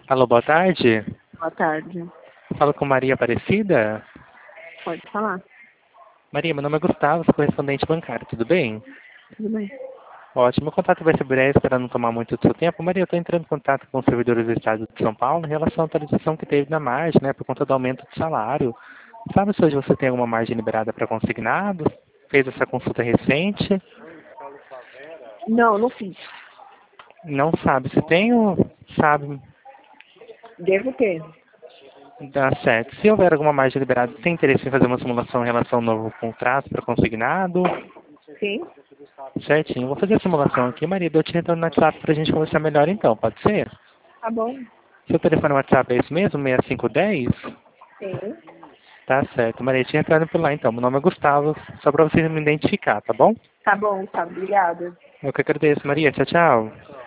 Alô, boa tarde. Boa tarde. Falo com Maria Aparecida. Pode falar. Maria, meu nome é Gustavo, sou correspondente bancário, tudo bem? Tudo bem. Ótimo, o contato vai ser breve para não tomar muito do seu tempo. Maria, eu estou entrando em contato com os servidores do Estado de São Paulo em relação à atualização que teve na margem, né, por conta do aumento do salário. Sabe se hoje você tem alguma margem liberada para consignado? Fez essa consulta recente? Não, não fiz. Não sabe se tem ou sabe? Devo ter. Dá certo. Se houver alguma margem liberada, tem interesse em fazer uma simulação em relação ao novo contrato para consignado? Sim? Certinho. Vou fazer a simulação aqui, Maria. Eu te retorno no WhatsApp para a gente conversar melhor então, pode ser? Tá bom. Seu telefone WhatsApp é esse mesmo? 6510? Sim. Tá certo. Maria, te retorno por lá então. Meu nome é Gustavo, só para você me identificar, tá bom? Tá bom, tá. Obrigada. Eu que agradeço, Maria. Tchau, tchau.